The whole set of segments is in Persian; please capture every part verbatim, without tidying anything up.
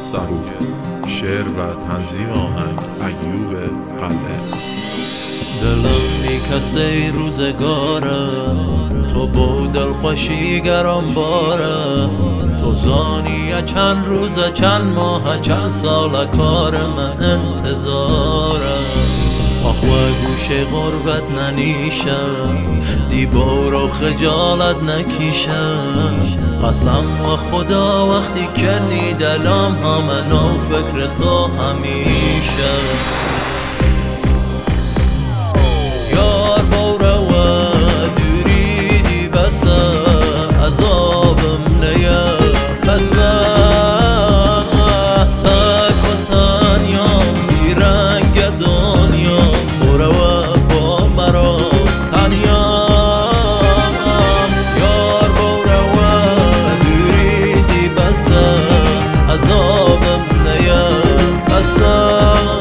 سرود. شعر و تنظیم آهنگ ایوب قلعه. دلم میکسه روزگاره، تو با دلخوشی گرم باره. تو زانیه چند روزه چند ماه چند سال کار من انتظاره. آخوه گوشه غربت ننیشه، دیبار و خجالت نکیشه. قسم و خدا وقتی کنی دلم همه نو فکر تو همیشه. یار بوره و دوری دی بسه، عذابم نیه بسه. تک و تنیام بی رنگ دنیا، بوره و با مرا تنیام. یار بوره و دوری دی بسه، عذابم نیه بسه.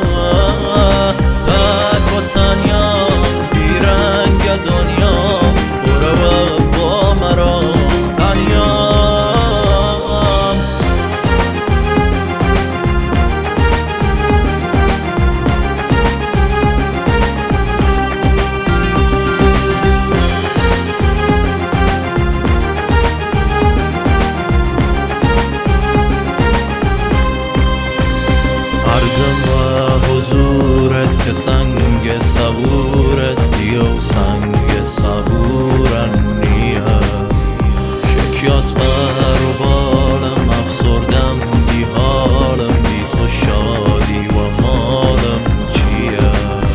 که سنگ صبورت دیو سنگ صبورن نیه. شکیاس بر و بالم افسردم بی حالم، بی تو شادی و مالم چیه.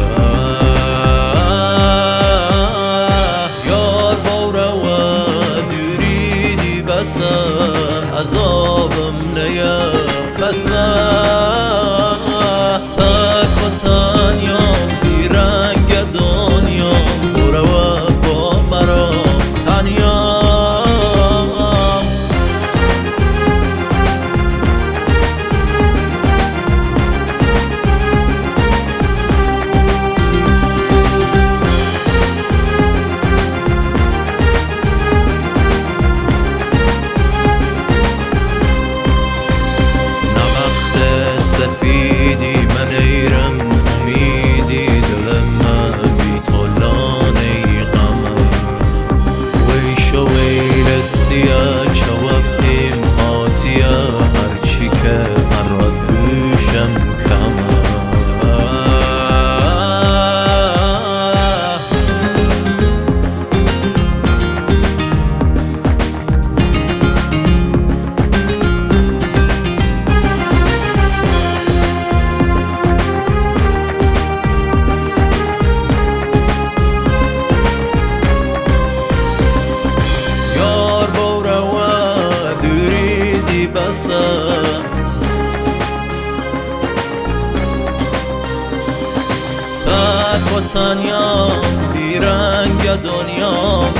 یار بوره و دوری دی بسه، عذابم نیه بسه. سفیدی من ایرم امیدی دلم من بی تو لانه غمم. ویش و ویل سیه چوبدیم هاتیه، هرچی که من را دوشم کمه. تک و تنیام بی رنگ دنیا،